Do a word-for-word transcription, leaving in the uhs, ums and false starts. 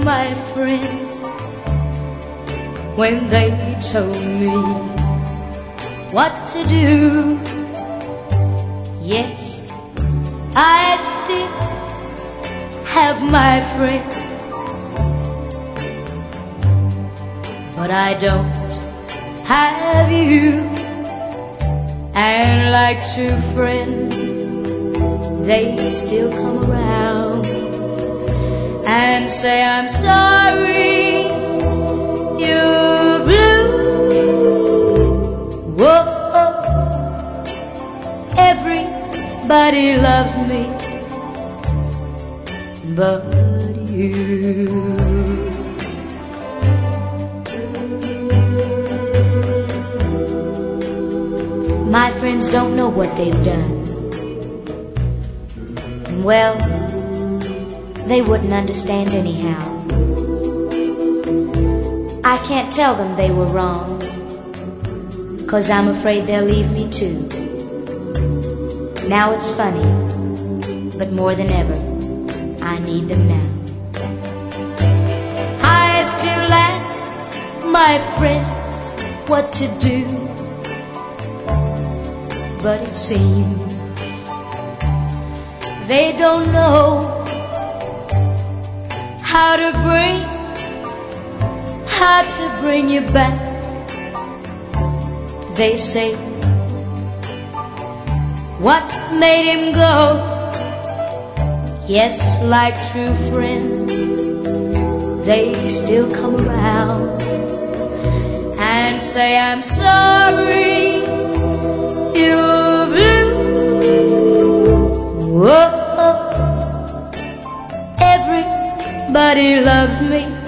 my friends when they told me what to do. Yes, I still have my friends, but I don't have you. And like true friends, they still come around and say, I'm sorry you're blue. Whoa, everybody loves me but you. My friends don't know what they've done. And well, they wouldn't understand anyhow. I can't tell them they were wrong, 'cause I'm afraid they'll leave me too. Now it's funny, but more than ever, I need them now. I still ask my friends what to do, but it seems they don't know how to bring, how to bring you back. They say, what made him go? Yes, like true friends, they still come around and say, I'm sorry you're blue. Whoa, everybody loves me